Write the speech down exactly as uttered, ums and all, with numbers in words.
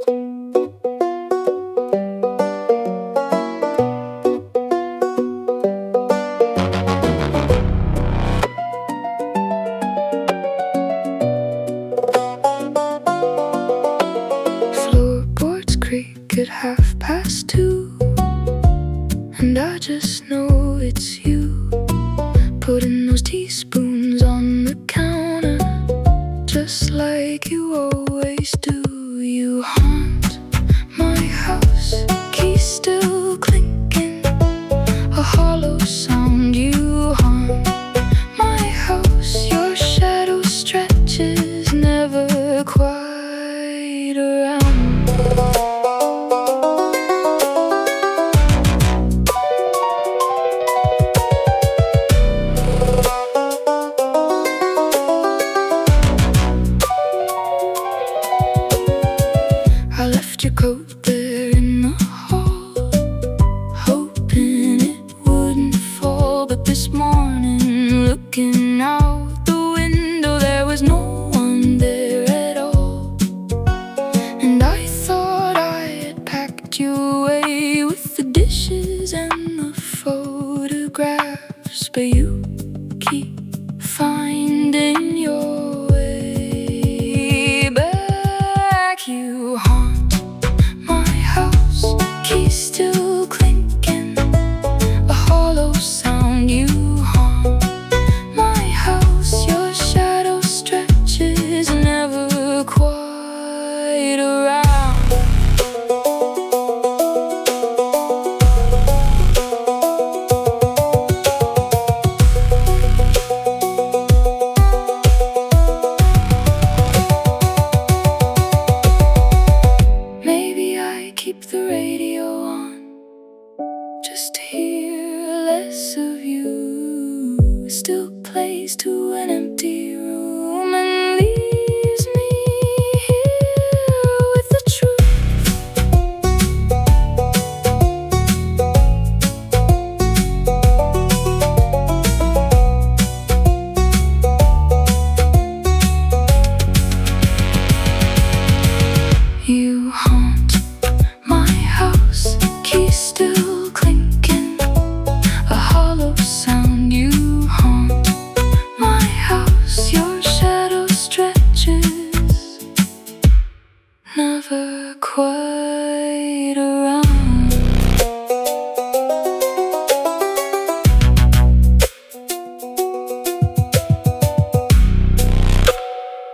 Floorboards creak at half past two, and I just know it's you, putting those teaspoons on the counter, just like you always do. You haunt my house, keys still clinking, a hollow sound. You haunt my house, your shadow stretches, never quite around. I left your coat there in the hall, hoping it wouldn't fall. But this morning, looking out the window, there was no one there at all. And I thought I had packed you away with the dishes and the photographs, but you